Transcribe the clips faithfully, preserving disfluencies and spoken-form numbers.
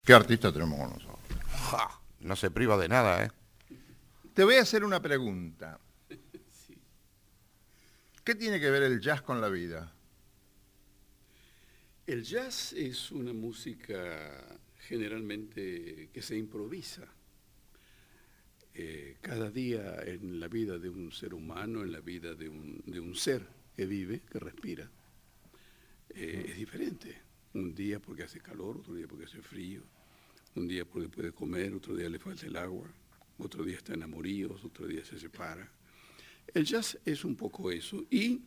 ¿Qué artista tenemos con nosotros? Ja, no se priva de nada, ¿eh? Te voy a hacer una pregunta. Sí. ¿Qué tiene que ver el jazz con la vida? El jazz es una música generalmente que se improvisa. Eh, cada día en la vida de un ser humano, en la vida de un, de un ser que vive, que respira, eh, es diferente. Un día porque hace calor, otro día porque hace frío, un día porque puede comer, otro día le falta el agua, otro día está en amoríos, otro día se separa. El jazz es un poco eso. Y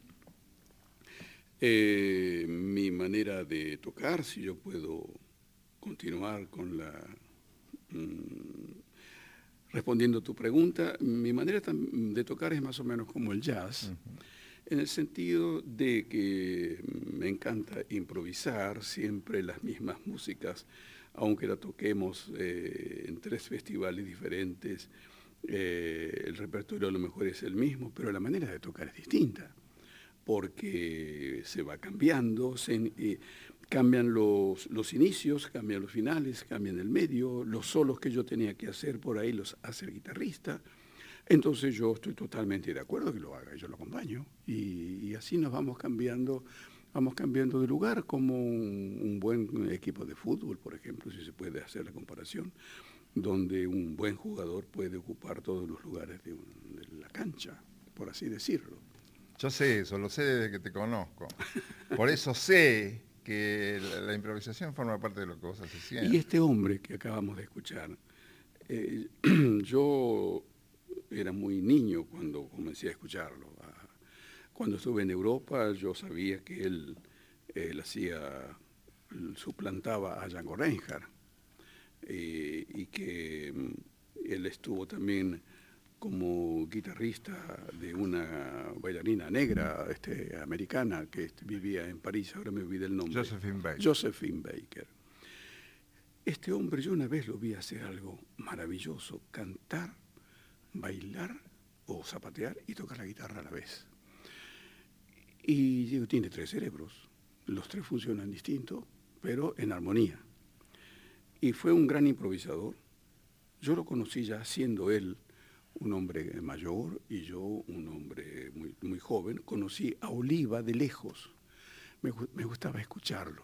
eh, mi manera de tocar, si yo puedo continuar con la... Mmm, respondiendo a tu pregunta, mi manera de tocar es más o menos como el jazz, uh-huh. en el sentido de que me encanta improvisar siempre las mismas músicas, aunque la toquemos eh, en tres festivales diferentes, eh, el repertorio a lo mejor es el mismo, pero la manera de tocar es distinta, porque se va cambiando, se, eh, cambian los, los inicios, cambian los finales, cambian el medio, los solos que yo tenía que hacer por ahí los hace el guitarrista. Entonces yo estoy totalmente de acuerdo que lo haga, yo lo acompaño. Y, y así nos vamos cambiando, vamos cambiando de lugar, como un, un buen equipo de fútbol, por ejemplo, si se puede hacer la comparación, donde un buen jugador puede ocupar todos los lugares de, un, de la cancha, por así decirlo. Yo sé eso, lo sé desde que te conozco. Por eso sé que la, la improvisación forma parte de lo que vos haces siempre. Y este hombre que acabamos de escuchar, eh, yo era muy niño cuando comencé a escucharlo. Cuando estuve en Europa yo sabía que él, él hacía, suplantaba a Django Reinhardt eh, y que él estuvo también como guitarrista de una bailarina negra este, americana que vivía en París, ahora me olvidé el nombre. Josephine Baker. Josephine Baker. Este hombre, yo una vez lo vi hacer algo maravilloso, cantar, bailar o zapatear y tocar la guitarra a la vez. Y digo, tiene tres cerebros, los tres funcionan distinto, pero en armonía. Y fue un gran improvisador. Yo lo conocí ya siendo él un hombre mayor y yo un hombre muy, muy joven. Conocí a Oliva de lejos, me, me gustaba escucharlo.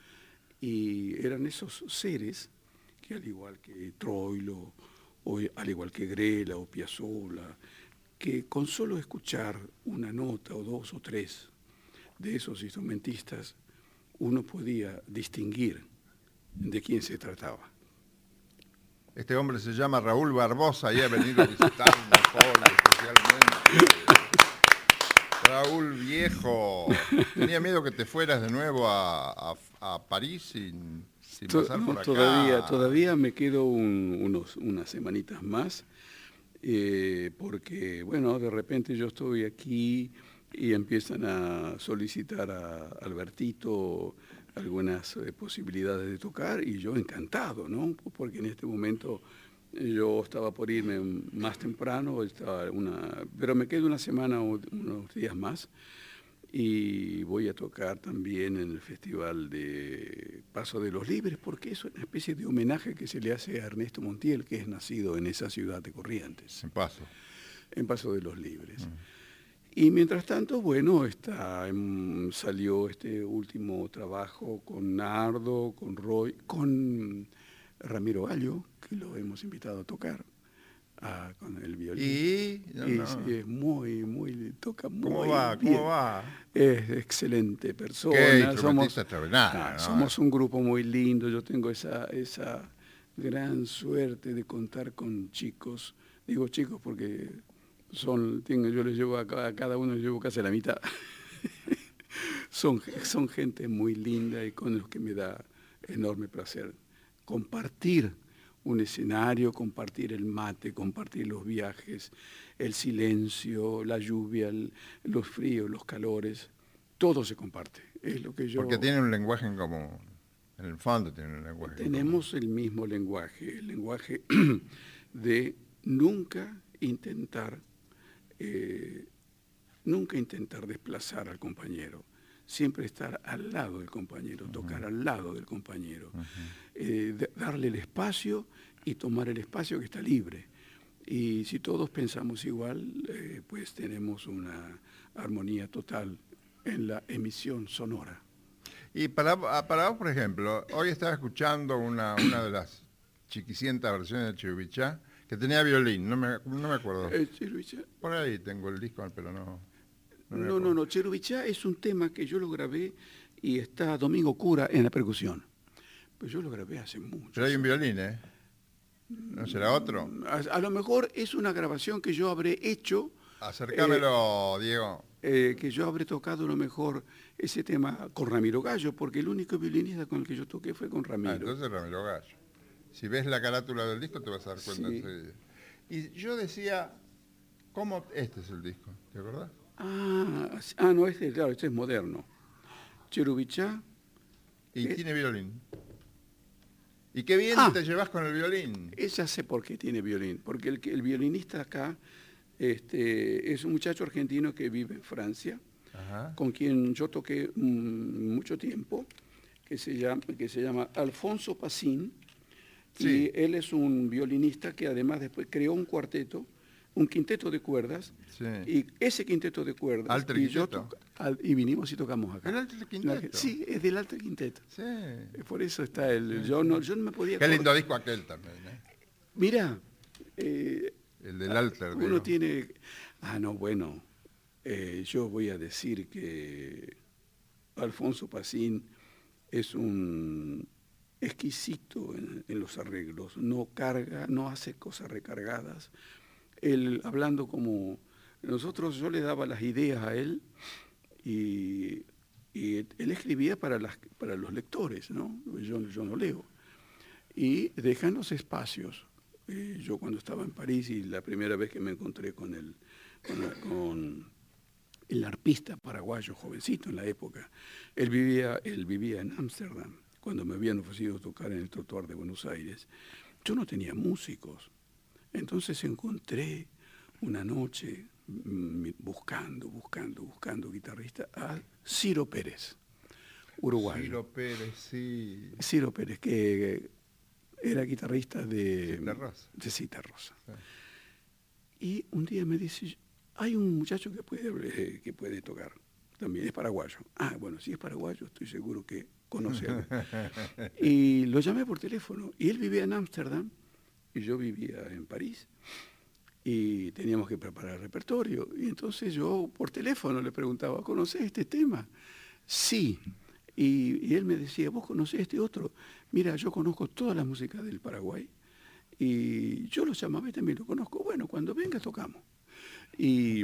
Y eran esos seres que al igual que Troilo, o al igual que Grela o Piazzolla, que con solo escuchar una nota o dos o tres de esos instrumentistas, uno podía distinguir de quién se trataba. Este hombre se llama Raúl Barbosa y ha venido a visitarnos hoy especialmente. Raúl viejo, tenía miedo que te fueras de nuevo a, a, a París sin, sin pasar no, por acá. Todavía, todavía me quedo un, unos, unas semanitas más, eh, porque, bueno, de repente yo estoy aquí y empiezan a solicitar a Albertito algunas eh, posibilidades de tocar y yo encantado, ¿no? Porque en este momento yo estaba por irme más temprano, estaba una, pero me quedo una semana o unos días más y voy a tocar también en el Festival de Paso de los Libres, porque es una especie de homenaje que se le hace a Ernesto Montiel, que es nacido en esa ciudad de Corrientes. En Paso. En Paso de los Libres. Mm. Y mientras tanto, bueno, está, salió este último trabajo con Nardo, con Roy, con Ramiro Gallo, que lo hemos invitado a tocar a, con el violín. ¿Y? No, y no. Sí, es muy, muy, toca muy ¿Cómo va? bien. ¿Cómo va? Es excelente persona. Qué somos, ah, ¿no? somos un grupo muy lindo. Yo tengo esa, esa gran suerte de contar con chicos. Digo chicos porque son, tengo, yo les llevo a cada, a cada uno les llevo casi la mitad. son, son gente muy linda y con los que me da enorme placer compartir un escenario, compartir el mate, compartir los viajes, el silencio, la lluvia, el, los fríos, los calores, todo se comparte. Es lo que yo... Porque tienen un lenguaje en común. En el fondo tienen un lenguaje Tenemos el mismo lenguaje, el lenguaje de nunca intentar, eh, nunca intentar desplazar al compañero, siempre estar al lado del compañero, uh-huh. tocar al lado del compañero, uh-huh. eh, de, darle el espacio y tomar el espacio que está libre. Y si todos pensamos igual, eh, pues tenemos una armonía total en la emisión sonora. Y para, para vos, por ejemplo, hoy estaba escuchando una, una de las chiquicientas versiones de Cherubichá que tenía violín, no me, no me acuerdo. Eh, Cherubichá. Por ahí tengo el disco, pero no... No, no, no, no, Cherubichá es un tema que yo lo grabé y está Domingo Cura en la percusión. Pues yo lo grabé hace mucho. Pero hay un violín, ¿eh? ¿No será otro? A, a lo mejor es una grabación que yo habré hecho. Acércamelo, eh, Diego. Eh, que yo habré tocado a lo mejor ese tema con Ramiro Gallo, porque el único violinista con el que yo toqué fue con Ramiro. Ah, entonces Ramiro Gallo. Si ves la carátula del disco te vas a dar cuenta sí. enseguida. Y yo decía, ¿cómo este es el disco? ¿Te acordás? Ah, ah, no, este, claro, este es moderno. Cherubichá. Y eh, tiene violín. ¿Y qué bien ah, te llevas con el violín? Ya sé por qué tiene violín. Porque el, el violinista acá este, es un muchacho argentino que vive en Francia, ajá. con quien yo toqué mmm, mucho tiempo, que se llama, que se llama Alfonso Pacín. Sí. Y él es un violinista que además después creó un cuarteto, un quinteto de cuerdas, sí. y ese quinteto de cuerdas, Alter y, quinteto. yo al, y vinimos y tocamos acá. ¿El Alter Quinteto? Sí, es del Alter Quinteto. Sí. Por eso está el... Yo no, yo no me podía... Qué acordar. Lindo disco aquel también, ¿eh? Mira, eh, el del Alter. Uno digo. tiene... Ah, no, bueno, eh, yo voy a decir que Alfonso Pacín es un exquisito en, en los arreglos, no carga, no hace cosas recargadas. Él, hablando como nosotros, yo le daba las ideas a él y, y él escribía para, las, para los lectores, ¿no? Yo, yo no leo. Y dejan los espacios. Eh, yo cuando estaba en París y la primera vez que me encontré con el, con, la, con el arpista paraguayo, jovencito en la época, él vivía, él vivía en Ámsterdam, cuando me habían ofrecido tocar en el Trotuar de Buenos Aires. Yo no tenía músicos. Entonces encontré una noche buscando, buscando, buscando guitarrista a Ciro Pérez, uruguayo. Ciro Pérez, sí. Ciro Pérez, que era guitarrista de Cita Rosa. De Cita Rosa. Sí. Y un día me dice, hay un muchacho que puede, eh, que puede tocar, también es paraguayo. Ah, bueno, si es paraguayo estoy seguro que conoce a él. Y lo llamé por teléfono, y él vivía en Ámsterdam, y yo vivía en París, y teníamos que preparar el repertorio. Y entonces yo por teléfono le preguntaba, ¿conocés este tema? Sí. Y, y él me decía, ¿vos conocés este otro? Mira, yo conozco toda la música del Paraguay, y yo lo llamaba y también lo conozco. Bueno, cuando venga tocamos. Y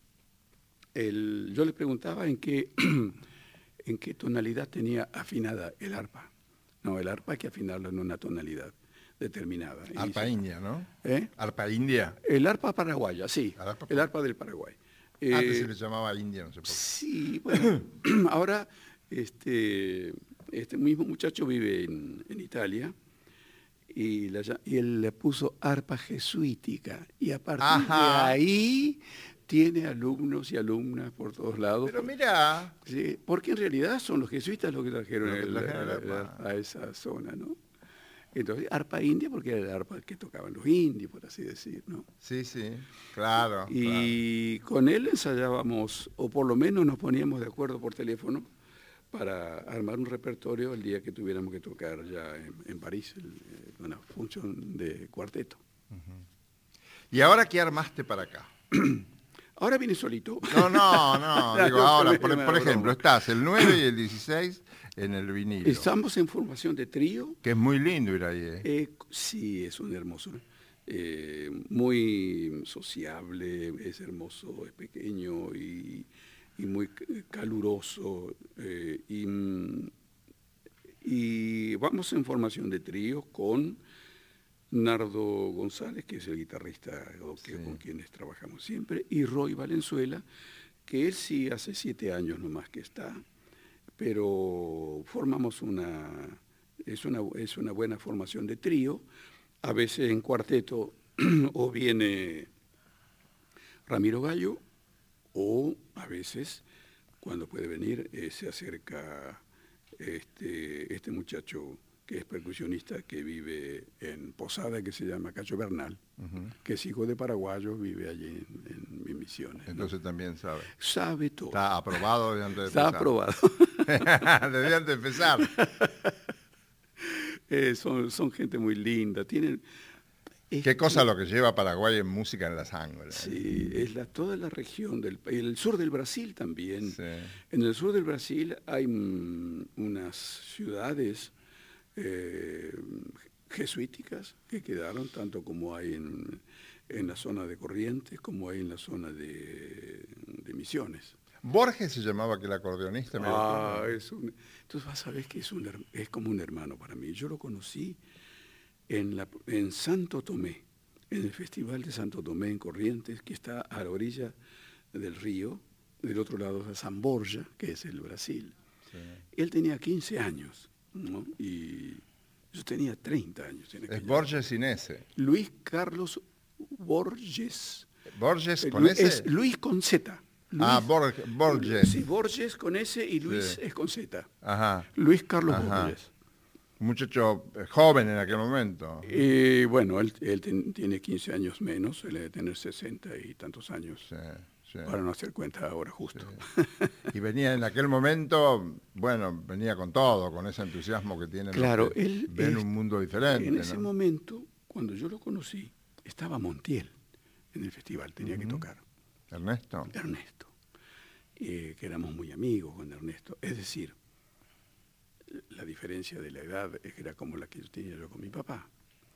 el, yo le preguntaba en qué, en qué tonalidad tenía afinada el arpa. No, el arpa hay que afinarlo en una tonalidad determinada. Arpa dice, india, ¿no? ¿Eh? Arpa india. El arpa paraguaya, sí. El arpa, el arpa del Paraguay. Antes eh, se le llamaba india, no sé por qué. Sí, bueno, ahora este, este mismo muchacho vive en, en Italia y, la, y él le puso arpa jesuítica y a partir Ajá. de ahí tiene alumnos y alumnas por todos lados. Pero mira, sí, porque en realidad son los jesuitas los que trajeron lo que el, trajeron el, el, a, a esa zona, ¿no? Entonces, arpa india, porque era el arpa que tocaban los indios, por así decir, ¿no? Sí, sí, claro. Y claro. con él ensayábamos, o por lo menos nos poníamos de acuerdo por teléfono para armar un repertorio el día que tuviéramos que tocar ya en, en París, el, una función de cuarteto. Uh-huh. ¿Y ahora qué armaste para acá? Ahora vine solito. No, no, no, digo ahora, por, por ejemplo, estás el nueve y el dieciséis en el vinilo. Estamos en formación de trío. Que es muy lindo ir ahí. ¿eh? Eh, sí, es un hermoso. Eh, muy sociable, es hermoso, es pequeño y, y muy caluroso. Eh, y, y vamos en formación de trío con Nardo González, que es el guitarrista que, sí. con quienes trabajamos siempre, y Roy Valenzuela, que él sí hace siete años nomás que está, pero formamos una, es una, es una buena formación de trío, a veces en cuarteto o viene Ramiro Gallo, o a veces cuando puede venir, eh, se acerca este, este muchacho que es percusionista, que vive en Posada, que se llama Cacho Bernal, uh-huh. que es hijo de paraguayos, vive allí en, en Misiones. Entonces ¿no? también sabe. Sabe todo. Está aprobado desde antes de Está empezar. aprobado. Desde antes de empezar. eh, son, son gente muy linda. Tienen... Qué cosa lo que lleva Paraguay en música en la sangre. Sí, es la, toda la región del país, el sur del Brasil también. Sí. En el sur del Brasil hay mm, unas ciudades eh, jesuíticas que quedaron, tanto como hay en, en la zona de Corrientes, como hay en la zona de, de Misiones. Borges se llamaba aquel acordeonista. Ah, es un, entonces vas a ver que es, un, es como un hermano para mí. Yo lo conocí En, la, en Santo Tomé, en el Festival de Santo Tomé en Corrientes, que está a la orilla del río, del otro lado de San Borja, que es el Brasil. Sí. Él tenía quince años, ¿no? Y yo tenía treinta años. En es Borges sin S. Luis Carlos Borges. ¿Borges con Lu, S? Es Luis con Z. Luis, ah, Bor Borges. Sí, Borges con S y Luis sí. es con Z. Ajá. Luis Carlos Ajá. Borges. Un muchacho joven en aquel momento. Y bueno, él, él ten, tiene quince años menos, él debe tener sesenta y tantos años, sí, sí. para no hacer cuenta ahora justo. Sí. Y venía en aquel momento, bueno, venía con todo, con ese entusiasmo que tiene. Claro, que él ven un mundo diferente. En ¿no? ese momento, cuando yo lo conocí, estaba Montiel en el festival, tenía uh-huh. que tocar. Ernesto. Ernesto, eh, que éramos muy amigos con Ernesto, es decir, la diferencia de la edad era como la que yo tenía yo con mi papá.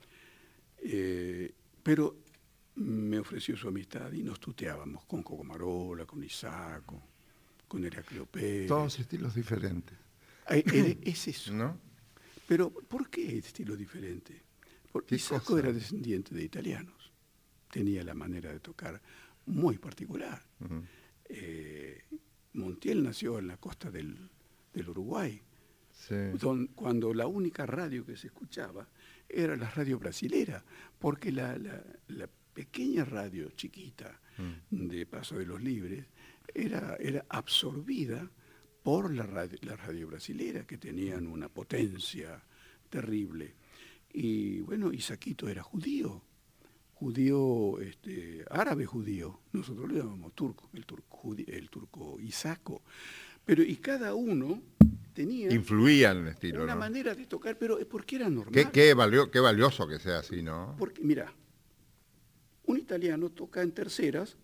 Eh, pero me ofreció su amistad y nos tuteábamos con Coco Marola, con Isaco, con Heraclio Pérez. Todos estilos diferentes. Eh, es eso. ¿No? Pero ¿por qué estilos diferentes? Porque Isaco cosa? era descendiente de italianos. Tenía la manera de tocar muy particular. Uh-huh. eh, Montiel nació en la costa del, del Uruguay. Sí. Don, cuando la única radio que se escuchaba era la radio brasilera, porque la, la, la pequeña radio chiquita mm. de Paso de los Libres era, era absorbida por la radio, la radio brasilera, que tenían una potencia terrible. Y bueno, Isaquito era judío, judío, este, árabe judío, nosotros le llamamos turco, el turco, judío, el turco Isaco, pero y cada uno tenía influía en el estilo, una ¿no? manera de tocar, pero porque era normal. Qué, qué, valio, qué valioso que sea así, ¿no? Porque, mira, un italiano toca en terceras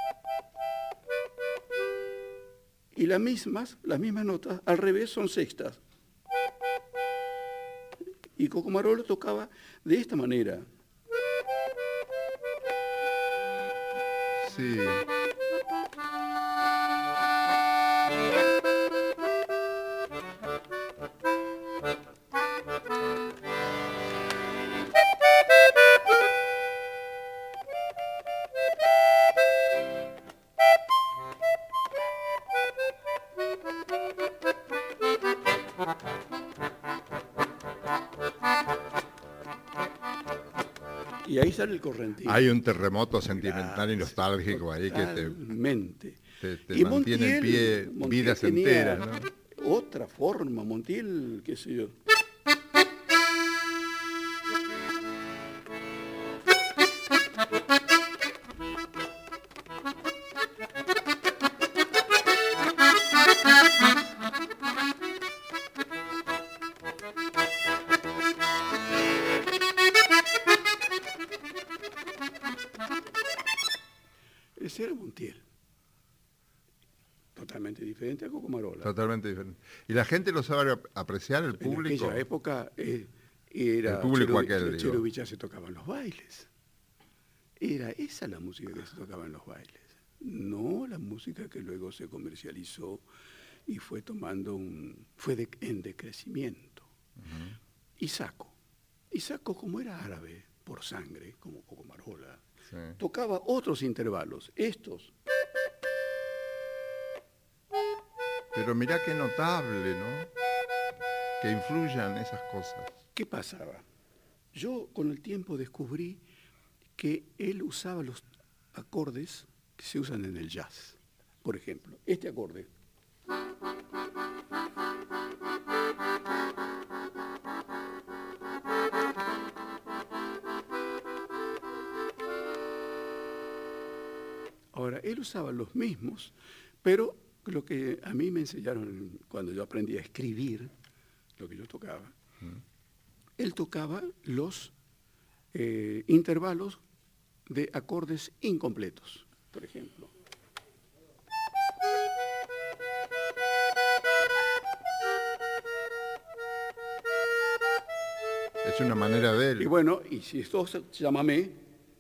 y las mismas, las mismas notas, al revés son sextas. Y Coco Marola tocaba de esta manera. Sí. Y ahí sale el correntino. Hay un terremoto sentimental y nostálgico ahí que te, te, te y mantiene Montiel, en pie Montiel vidas enteras, ¿no? Otra forma, Montiel, qué sé yo. Ese era Montiel. Totalmente diferente a Coco Marola. Totalmente diferente. ¿Y la gente lo sabe apreciar, el público? En aquella época eh, era... El público Chelo, aquel, Chelo Villa se tocaba en los bailes. Era esa la música que se tocaba en los bailes. No la música que luego se comercializó y fue tomando un... fue de, en decrecimiento. Uh-huh. Isaco. Isaco, como era árabe por sangre, como Coco Marola, sí, tocaba otros intervalos, estos. Pero mirá qué notable, ¿no? Que influyan esas cosas. ¿Qué pasaba? Yo con el tiempo descubrí que él usaba los acordes que se usan en el jazz. Por ejemplo, este acorde. Ahora, él usaba los mismos, pero lo que a mí me enseñaron cuando yo aprendí a escribir, lo que yo tocaba, mm. él tocaba los eh, intervalos de acordes incompletos, por ejemplo. Es una manera de él. Y bueno, y si esto se llámame,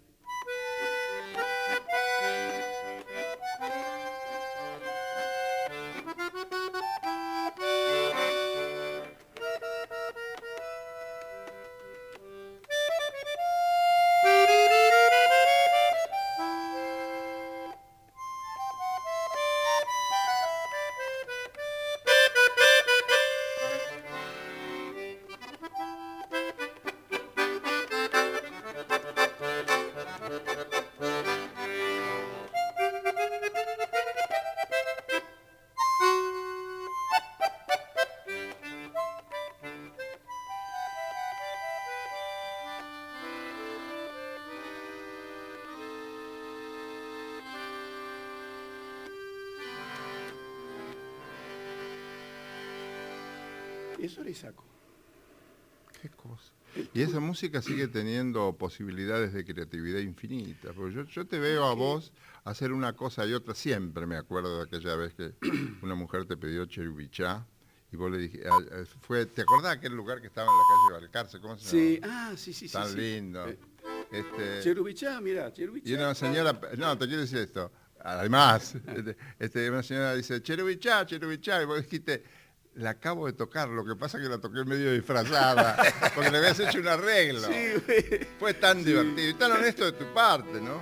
eso le saco. Qué cosa. Y esa música sigue teniendo posibilidades de creatividad infinitas, porque yo, yo te veo a vos hacer una cosa y otra, siempre me acuerdo de aquella vez que una mujer te pidió cherubichá, y vos le dijiste, fue, ¿te acordás de aquel lugar que estaba en la calle Balcarce? ¿Cómo se sí. llama? Ah, sí, sí, Tan sí. lindo. Sí. Este, cherubichá, mira, cherubichá. Y una señora, no, te quiero decir esto, además, este, este, una señora dice, cherubichá, cherubichá, y vos dijiste, la acabo de tocar, lo que pasa es que la toqué medio disfrazada, porque le habías hecho un arreglo. Sí, fue tan sí. divertido y tan honesto de tu parte, ¿no?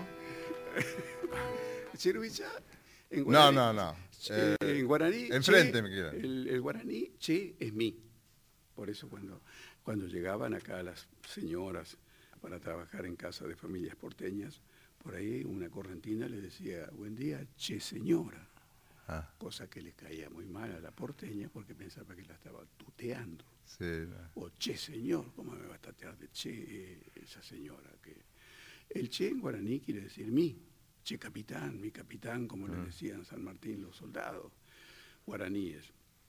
Cherubichá, en No, guaraní. no, no. Eh, en guaraní, enfrente che, me queda. El, el guaraní, che, es mí. Por eso cuando, cuando llegaban acá las señoras para trabajar en casa de familias porteñas, por ahí una correntina le decía, buen día, che señora. Ah. Cosa que le caía muy mal a la porteña porque pensaba que la estaba tuteando. Sí, no. O che señor, ¿cómo me va a tatear de che esa señora? Que el che en guaraní quiere decir mí, che capitán, mi capitán, como mm. le decían en San Martín los soldados guaraníes.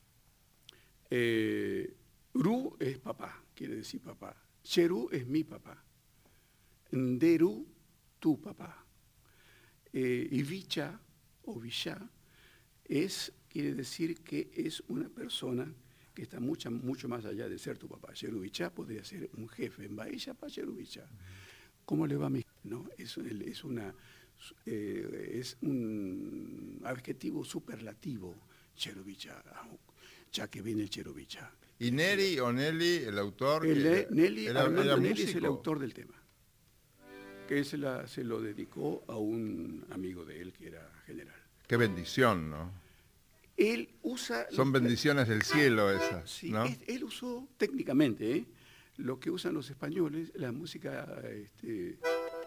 Eh, Ru es papá, quiere decir papá. Cherú es mi papá. Nderu, tu papá. Eh, y Vicha o Villá es, quiere decir que es una persona que está mucho, mucho más allá de ser tu papá. Cherubichá podría ser un jefe en Bahía para Cherubichá. ¿Cómo le va a mi? No, es, es, una, eh, es un adjetivo superlativo, Cherubichá, ya que viene el Cherubichá. ¿Y Neri o Nelly, el autor? El, era, Nelly, era, Armando era Nelly es el autor del tema, que se, la, se lo dedicó a un amigo de él que era general. Qué bendición, ¿no? Él usa... Son bendiciones del cielo esas, sí, ¿no? Es, él usó técnicamente ¿eh? lo que usan los españoles, la música... Este...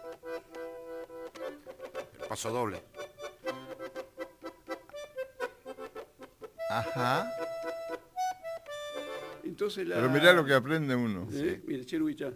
El paso doble. Ajá. Entonces la... Pero mirá lo que aprende uno. ¿Eh? Mira, cherubichá.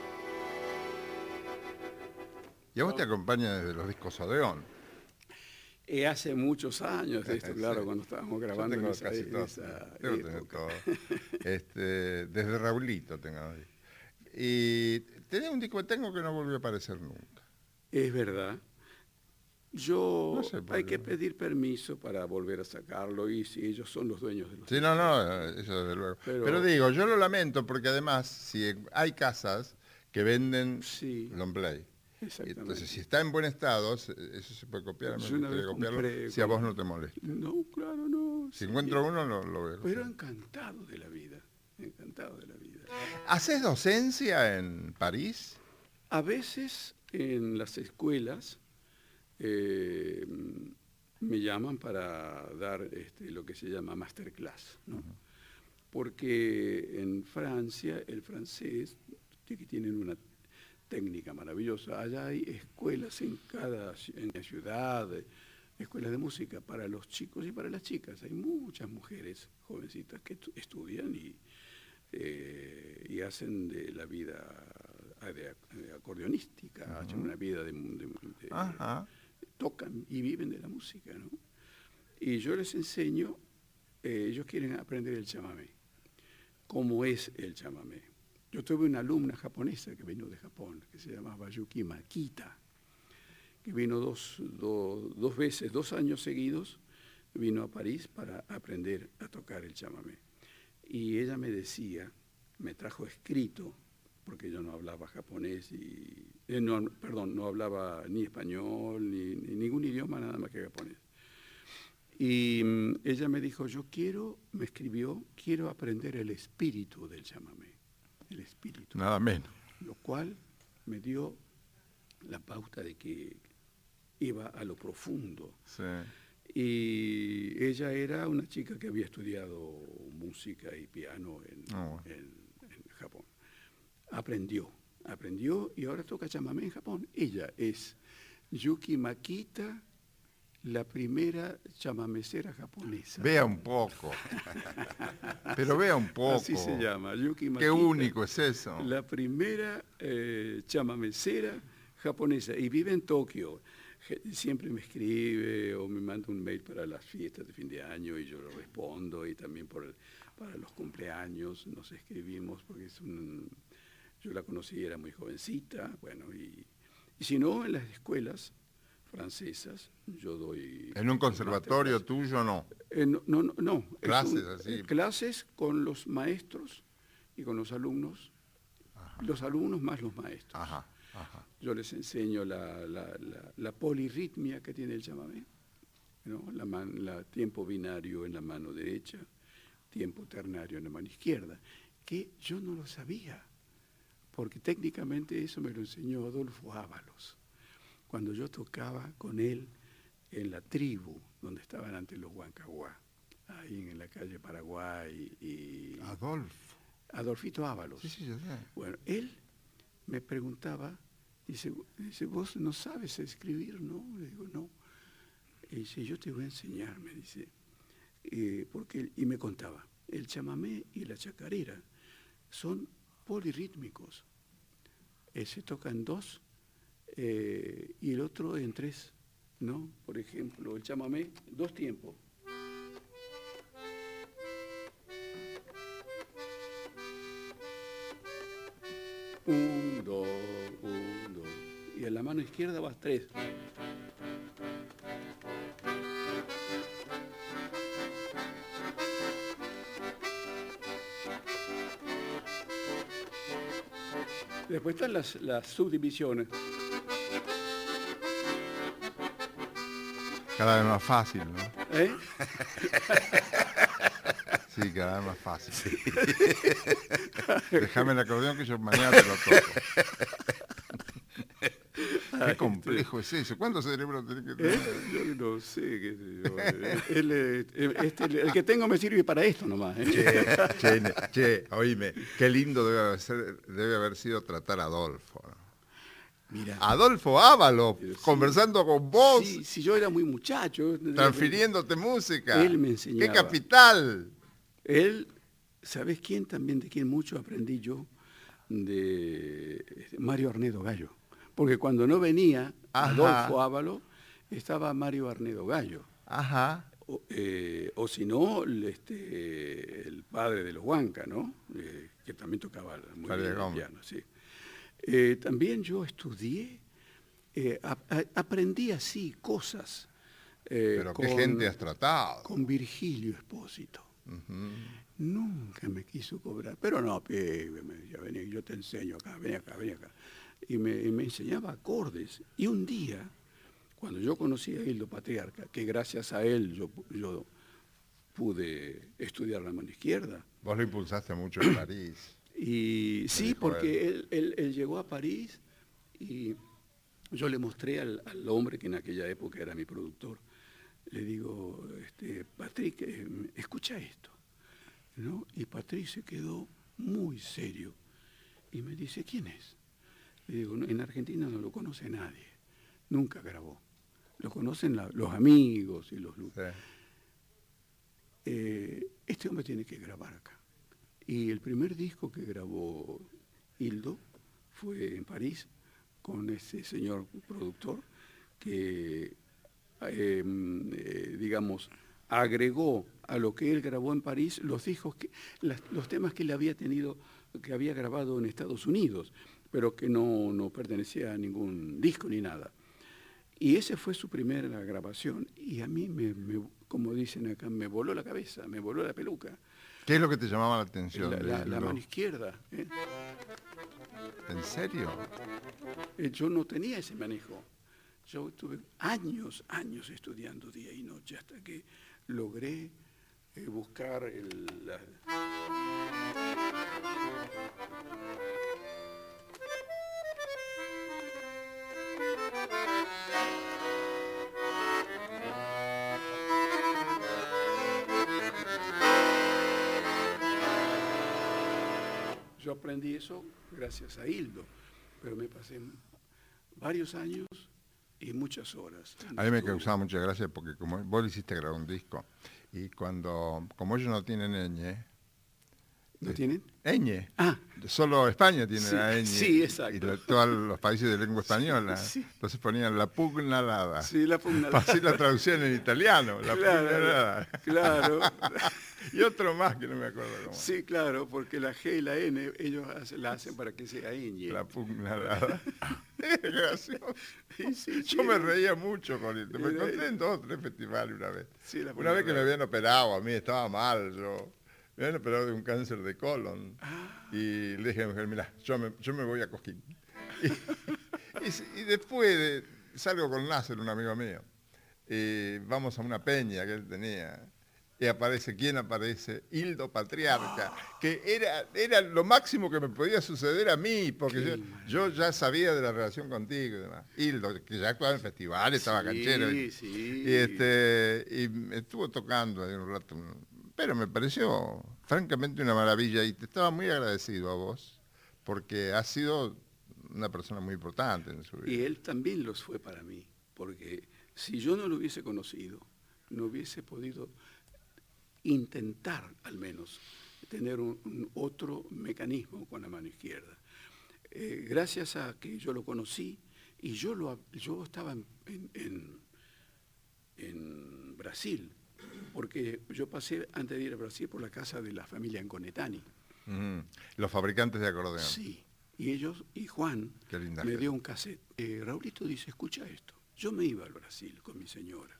Y a vos te acompaña desde los discos Odeón. Eh, hace muchos años esto, claro, Sí. cuando estábamos Yo grabando en tengo esa, casi en todo. esa Debo tener época. todo. Este, desde Raulito tengo ahí. Y tenía un disco que tengo que no volvió a aparecer nunca. Es verdad. Yo, No sé por hay qué. que pedir permiso para volver a sacarlo y si ellos son los dueños de los Sí, no, no, eso desde luego. Pero- Pero, digo, yo lo lamento porque además, si hay casas que venden Sí. long play, Exactamente. entonces si está en buen estado, se- eso se puede copiar, me Yo una gustaría vez copiarlo, compré si a vos con- no te molesta. No, claro, no. Si sí. encuentro uno, lo, lo veo. Pero encantado de la vida, encantado de la vida. ¿Haces docencia en París? A veces en las escuelas eh, me llaman para dar este, lo que se llama masterclass, ¿no? Uh-huh. Porque en Francia el francés, que tienen una técnica maravillosa, allá hay escuelas en cada en la ciudad, escuelas de música para los chicos y para las chicas. Hay muchas mujeres jovencitas que estudian y, eh, y hacen de la vida de, de acordeonística, uh-huh. hacen una vida de, de, de uh-huh. tocan y viven de la música, ¿no? Y yo les enseño, eh, ellos quieren aprender el chamamé. ¿Cómo es el chamamé? Yo tuve una alumna japonesa que vino de Japón, que se llamaba Yuki Makita, que vino dos, dos, dos veces, dos años seguidos, vino a París para aprender a tocar el chamamé. Y ella me decía, me trajo escrito, porque yo no hablaba japonés, y eh, no, perdón, no hablaba ni español, ni, ni ningún idioma, nada más que japonés. Y um, ella me dijo, yo quiero, me escribió, quiero aprender el espíritu del chamamé, el espíritu. Nada menos. Lo cual me dio la pauta de que iba a lo profundo. Sí. Y ella era una chica que había estudiado música y piano en, oh, bueno. en, en Japón. Aprendió, aprendió y ahora toca chamamé en Japón. Ella es Yuki Makita, la primera chamamecera japonesa. Vea un poco. Pero vea un poco. Así se llama, Yuki Makita. Qué único es eso. La primera eh, chamamecera japonesa y vive en Tokio. Siempre me escribe o me manda un mail para las fiestas de fin de año y yo lo respondo, y también por el, para los cumpleaños nos escribimos porque es un, yo la conocí, era muy jovencita, bueno, y, y si no, en las escuelas francesas yo doy... ¿En un conservatorio tuyo no? Eh, no, no, no, no. Clases un, así. Eh, clases con los maestros y con los alumnos, ajá. Los alumnos más los maestros. Ajá. Ajá. Yo les enseño la, la, la, la polirritmia que tiene el chamamé, ¿no? La, man, la tiempo binario en la mano derecha, tiempo ternario en la mano izquierda, que yo no lo sabía, porque técnicamente eso me lo enseñó Adolfo Ábalos, cuando yo tocaba con él en la tribu donde estaban antes los Huancahuá, ahí en la calle Paraguay. Y Adolfo. Adolfito Ábalos. Sí, sí, yo sé. Bueno, él me preguntaba, dice, dice, ¿vos no sabes escribir? No, le digo, no. Y dice, yo te voy a enseñar, me dice. Eh, porque, y me contaba, el chamamé y la chacarera son polirrítmicos. Eh, se tocan dos eh, y el otro en tres, ¿no? Por ejemplo, el chamamé, dos tiempos. Un, dos, un, dos. Y en la mano izquierda vas tres. Después están las, las subdivisiones. Cada vez más fácil, ¿no? ¿Eh? Sí, cada vez más fácil. Sí. Déjame el acordeón que yo mañana te lo toco. Qué complejo es eso. ¿Cuántos cerebros tenés que tener? ¿Eh? Yo no sé, qué sé yo. El, el, este, el que tengo me sirve para esto nomás. ¿eh? Che, che, che, oíme, qué lindo debe haber, ser, debe haber sido tratar a Adolfo, ¿no? Mira, Adolfo Ábalos, sí, conversando con vos. Sí, si yo era muy muchacho. Transfiriéndote música. Él me enseñaba. ¡Qué capital! Él, ¿sabes quién también? De quién mucho aprendí yo, de Mario Arnedo Gallo. Porque cuando no venía Ajá. Adolfo Ábalos, estaba Mario Arnedo Gallo. Ajá. O, eh, o si no, el, este, el padre de los Huanca, ¿no? Eh, que también tocaba muy Faria bien el Gómez. piano, sí. Eh, también yo estudié, eh, a- a- aprendí así cosas. eh, Pero con, qué gente has tratado. con Virgilio Espósito. Ujú. Nunca me quiso cobrar, pero no, pibe, me decía, vení, yo te enseño acá, ven acá, ven acá. Y me, y me enseñaba acordes. Y un día, cuando yo conocí a Hildo Patriarca, que gracias a él yo, pu- yo pude estudiar la mano izquierda. Vos lo impulsaste mucho en París. Y sí, dijo porque él, él- él llegó a París y yo le mostré al, al hombre que en aquella época era mi productor, le digo, este, Patrick, eh, escucha esto, ¿no? Y Patrick se quedó muy serio y me dice, ¿quién es? Le digo, "No, en Argentina no lo conoce nadie, nunca grabó. Lo conocen la- los amigos y los... lu- Sí. Eh, este hombre tiene que grabar acá. Y el primer disco que grabó Hildo fue en París con ese señor productor que, eh, eh, digamos, agregó a lo que él grabó en París los discos que, las- los temas que él había tenido, que había grabado en Estados Unidos, pero que no, no pertenecía a ningún disco ni nada. Y esa fue su primera grabación. Y a mí, me, me- como dicen acá, me voló la cabeza, me voló la peluca. ¿Qué es lo que te llamaba la atención? La, de la- la Hildo? mano izquierda. ¿eh? ¿En serio? Eh, Yo no tenía ese manejo. Yo estuve años, años estudiando día y noche hasta que logré eh, buscar el... la- Yo aprendí eso gracias a Hildo, pero me pasé varios años y muchas horas. A mí me causaba mucha gracia porque como vos le hiciste grabar un disco y cuando, como ellos no tienen ñ, ¿No tienen? ñ, Ah, solo España tiene Sí, la ñ sí, y exacto. la- todos los países de lengua española, sí. entonces ponían la pugnalada. sí, la pugna. Así la traducción en italiano, la pugnalada. Claro, claro. Y otro más que no me acuerdo cómo. Sí, claro, porque la G y la N ellos hace- la hacen para que sea ñ. La pugnalada. Es gracioso. Sí, sí, Yo sí, me era- reía mucho con él. Me Era- encontré en dos o tres festivales una vez. Sí, la Una vez que me pugnalada. habían operado a mí, estaba mal yo. Me habían operado de un cáncer de colon. Ah. Y le dije a mi mujer, mira, yo me, yo me voy a Cosquín. Y, y- y después de- salgo con Nasser, un amigo mío. Y vamos a una peña que él tenía. Y aparece, ¿quién aparece? Hildo Patriarca, que era, era lo máximo que me podía suceder a mí, porque yo, yo ya sabía de la relación contigo y demás. Hildo, que ya actuaba en festivales, estaba Sí, canchero. Y, sí. y, este, y me estuvo tocando ahí un rato, pero me pareció francamente una maravilla y te estaba muy agradecido a vos, porque has sido una persona muy importante en su vida. Y él también los fue para mí, porque si yo no lo hubiese conocido, no hubiese podido intentar al menos tener un, un otro mecanismo con la mano izquierda. Eh, gracias a que yo lo conocí y yo, lo, yo estaba en, en, en, en Brasil, porque yo pasé antes de ir a Brasil por la casa de la familia Anconetani. Ujú. Los fabricantes de acordeón. Sí, y ellos, y Juan Qué linda me gente. dio un cassette. Eh, Raulito dice, escucha esto. Yo me iba al Brasil con mi señora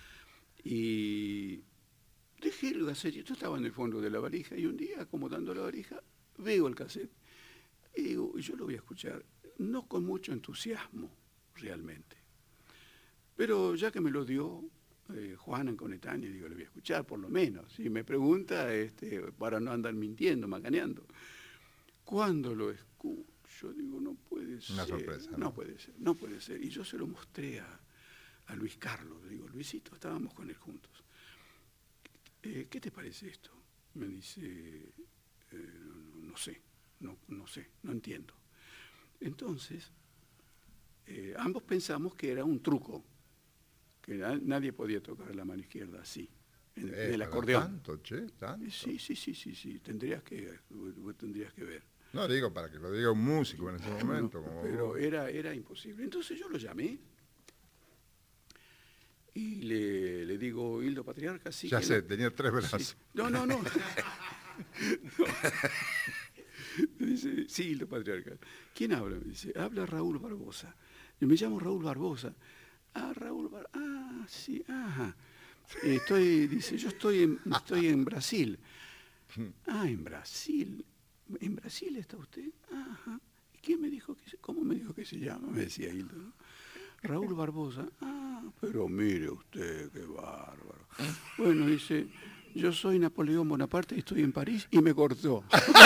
y dejé el cassette, estaba en el fondo de la valija y un día, acomodando la valija, veo el cassette y digo, yo lo voy a escuchar, no con mucho entusiasmo realmente, pero ya que me lo dio eh, Juan Anconetani, digo, lo voy a escuchar por lo menos. Si me pregunta, este, para no andar mintiendo, macaneando. Cuando lo escucho, digo, no puede ser. Una sorpresa, ¿no? No puede ser, no puede ser. Y yo se lo mostré a, a Luis Carlos, le digo, Luisito, estábamos con él juntos. Eh, ¿Qué te parece esto? Me dice, eh, no, no sé, no, no sé, no entiendo. Entonces, eh, ambos pensamos que era un truco, que na- nadie podía tocar la mano izquierda así, en, Eh, en el para acordeón. Tanto, che, tanto. Eh, Sí, sí, sí, sí, sí, tendrías que, vos tendrías que ver. No digo para que lo diga un músico en ese momento. No, como pero vos. era, era imposible. Entonces yo lo llamé Y le, le digo, Hildo Patriarca, sí. Ya que sé, no. tenía tres brazos. Sí. No, no, no. No. Me dice, sí, Hildo Patriarca. ¿Quién habla? Me dice, habla Raúl Barbosa. Yo me llamo Raúl Barbosa. Ah, Raúl Barbosa. Ah, sí, ajá. Estoy, dice, yo estoy en, estoy en Brasil. Ah, en Brasil. ¿En Brasil está usted? Ajá. ¿Y quién me dijo que se, cómo me dijo que se llama? Me decía Hildo, ¿no? Raúl Barbosa. Ah, pero mire usted, qué bárbaro. Bueno, dice, yo soy Napoleón Bonaparte y estoy en París, y me cortó.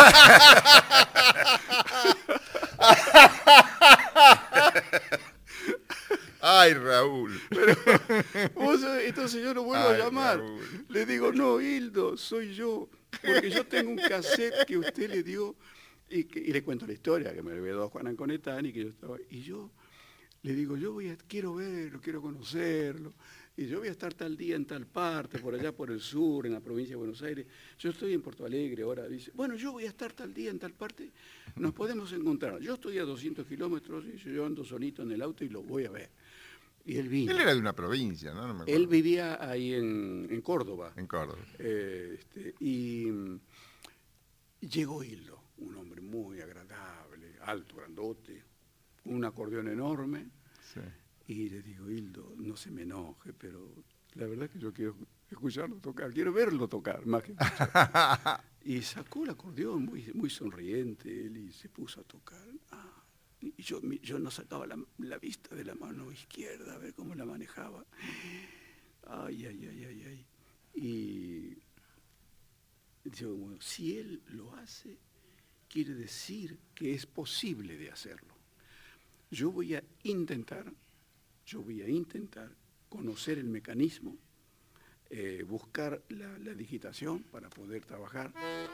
Ay, Raúl. Pero, vos, entonces yo lo vuelvo Ay, a llamar. Raúl. Le digo, no, Hildo, soy yo. Porque yo tengo un cassette que usted le dio y, que, y le cuento la historia, que me lo había dado Juan Anconetani, que yo estaba. Y yo le digo, yo voy a, quiero verlo, quiero conocerlo. Y yo voy a estar tal día en tal parte, por allá por el sur, en la provincia de Buenos Aires. Yo estoy en Porto Alegre ahora. Dice, bueno, yo voy a estar tal día en tal parte, nos podemos encontrar. Yo estoy a doscientos kilómetros y yo ando solito en el auto y lo voy a ver. Y él vino. Él era de una provincia, ¿no? No me acuerdo. Él vivía ahí en, en Córdoba. En Córdoba. Eh, este, y mm, llegó Hildo, un hombre muy agradable, alto, grandote, un acordeón enorme. Sí. Y le digo, Hildo, no se me enoje, pero la verdad es que yo quiero escucharlo tocar, quiero verlo tocar, más que escuchar. Y sacó el acordeón muy, muy sonriente, él, y se puso a tocar. Ah, y yo, yo no sacaba la, la vista de la mano izquierda, a ver cómo la manejaba. Ay, ay, ay, ay, ay. Y digo, bueno, si él lo hace, quiere decir que es posible de hacerlo. Yo voy a intentar, yo voy a intentar conocer el mecanismo, eh, buscar la, la digitación para poder trabajar.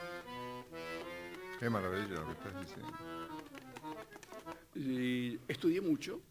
Qué maravilla lo que estás diciendo. Y estudié mucho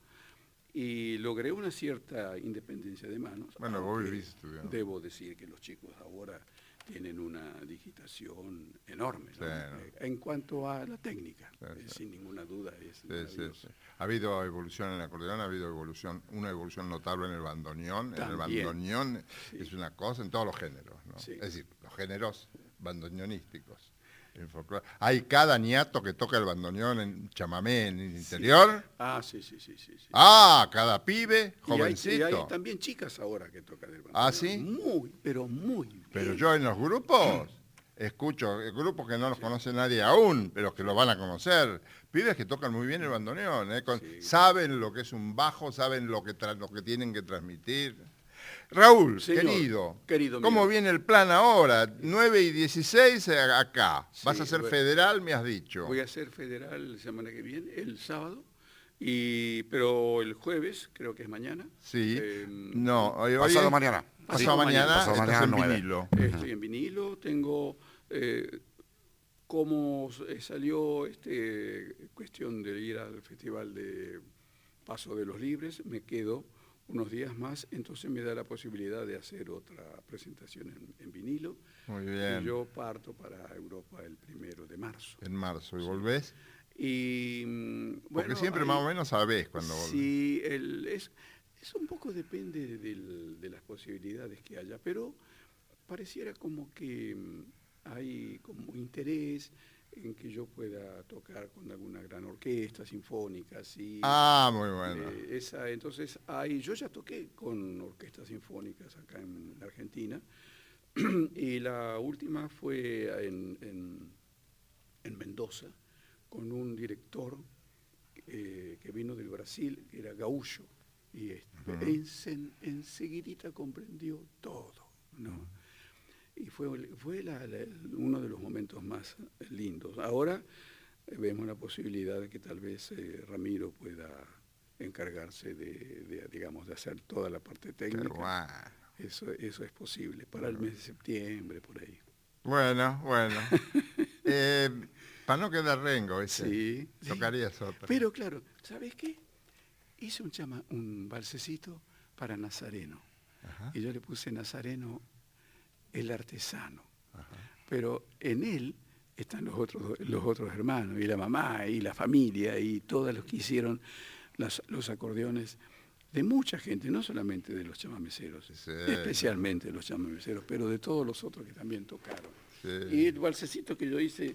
y logré una cierta independencia de manos. Bueno, vos vivís estudiando. Debo decir que los chicos ahora tienen una digitación enorme, ¿no? Sí, ¿no? En cuanto a la técnica, Sí, eh, sí. sin ninguna duda es Sí, sí, maravilloso. sí. Ha habido evolución en el acordeón, ha habido evolución, una evolución notable en el bandoneón. En el También. bandoneón Sí. es una cosa en todos los géneros, ¿no? Sí. Es decir, los géneros bandoneonísticos. El folclore. Hay cada niato que toca el bandoneón en chamamé en el interior. Ah, sí, sí, sí, sí. sí. Ah, cada pibe, Y hay, jovencito. y hay también chicas ahora que tocan el bandoneón. ¿Ah, sí? Muy, pero muy bien. Pero yo en los grupos escucho eh, grupos que no los conoce nadie aún, pero que lo van a conocer. Pibes que tocan muy bien el bandoneón, ¿eh? Con- Sí. saben lo que es un bajo, saben lo que, tra- lo que tienen que transmitir. Raúl, Señor, querido, querido ¿cómo mío. viene el plan ahora? nueve y dieciséis eh, acá. ¿Vas Sí, a ser bueno. federal, me has dicho? Voy a ser federal la semana que viene, el sábado, y, pero el jueves, creo que es mañana. Sí. eh, no, hoy, hoy Pasado es- mañana. Pasado Sí, mañana, pasado estás mañana en nueve. vinilo. Estoy en vinilo, tengo, eh, como eh, salió este cuestión de ir al Festival de Paso de los Libres, me quedo unos días más, entonces me da la posibilidad de hacer otra presentación en, en vinilo. Muy bien. Y yo parto para Europa el primero de marzo. En marzo, ¿y volvés? Y mm, Porque bueno, siempre ahí- más o menos sabés cuando volvés. Sí, el, es, es un poco depende del- de las posibilidades que haya, pero pareciera como que mm, hay como interés en que yo pueda tocar con alguna gran orquesta sinfónica, sí. Ah, muy bueno. Eh, esa, entonces, hay, yo ya toqué con orquestas sinfónicas acá en Argentina, y la última fue en, en, en Mendoza, con un director eh, que vino del Brasil, que era gaúcho, y este, Ujú. en, enseguidita comprendió todo, ¿no? Y fue, fue la- la- uno de los momentos más lindos. Ahora eh, vemos la posibilidad de que tal vez eh, Ramiro pueda encargarse de, de, digamos, de hacer toda la parte Qué técnica. guay. Eso, eso es posible, para el mes de septiembre, por ahí. Bueno, bueno. eh, para no quedar rengo, ese. Sí, sí. Tocarías otra. Pero claro, ¿sabes qué? Hice un, chama, un balsecito para Nazareno. Ajá, Y yo le puse Nazareno el artesano. ajá. Pero en él están los otros, los otros hermanos, y la mamá, y la familia, y todos los que hicieron las- los acordeones de mucha gente, no solamente de los chamameceros, Sí. especialmente de los chamameceros, pero de todos los otros que también tocaron. Sí. Y el valsecito que yo hice...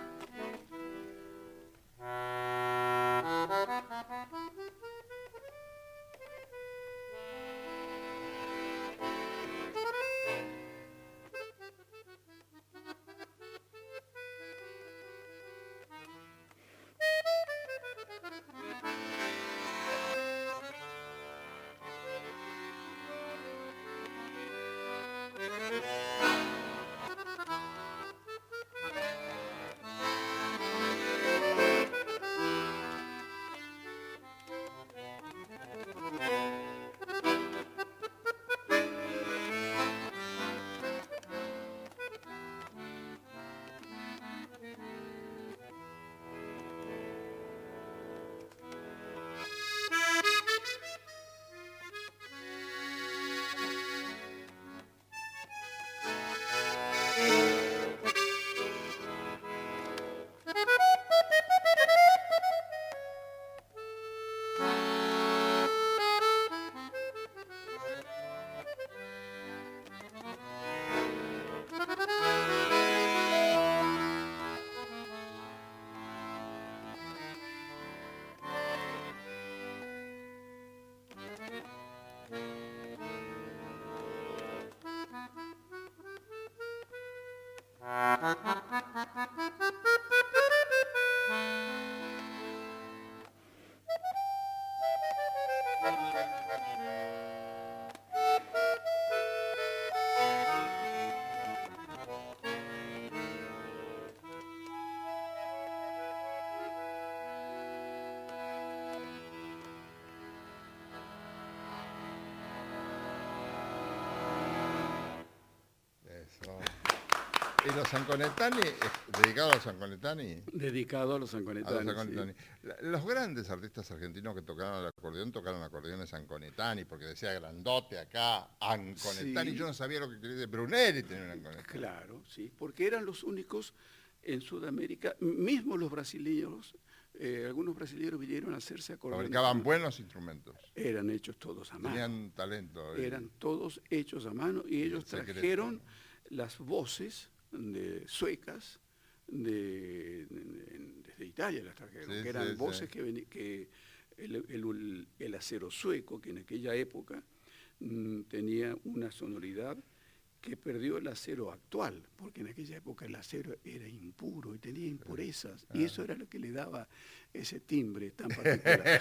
¿Y los sanconetani, dedicado a los sanconetani? Dedicado a los A sanconetani. los sanconetani. Sí. La- Los grandes artistas argentinos que tocaron el acordeón tocaron acordeones sanconetani, porque decía grandote acá, anconetani. Sí. Yo no sabía lo que quería decir. Brunelli tenía un anconetani. Claro, sí, porque eran los únicos en Sudamérica, mismo los brasileños, eh, algunos brasileños vinieron a hacerse acordeones. Fabricaban buenos instrumentos. Eran hechos todos a mano. Tenían talento. y- Eran todos hechos a mano y ellos secreto. trajeron las voces de suecas de, de- de- desde Italia las trajeron, Sí, que eran sí, voces sí. que, veni- que el, el- el acero sueco, que en aquella época mm, tenía una sonoridad que perdió el acero actual, porque en aquella época el acero era impuro y tenía impurezas, y eso era lo que le daba ese timbre tan particular.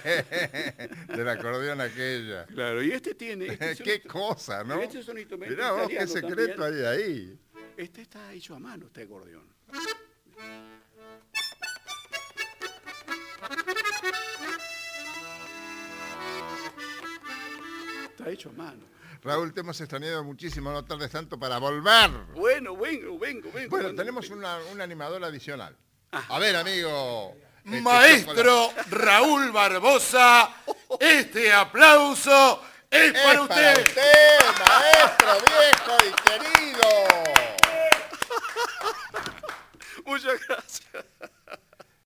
Del acordeón aquella. Claro, y este tiene... Este es un Qué instru- cosa, ¿no? Este es un instrumento Mirá vos qué italiano secreto también. hay ahí. Este está hecho a mano, este acordeón. Está hecho a mano. Raúl, te hemos extrañado muchísimo, no tardes tanto para volver. Bueno, vengo, vengo, vengo. Bueno, cuando- tenemos una, un animador adicional. Ah. A ver, amigo. este, Maestro Raúl Barbosa, este aplauso es chocolate. para ¡Es usted. usted!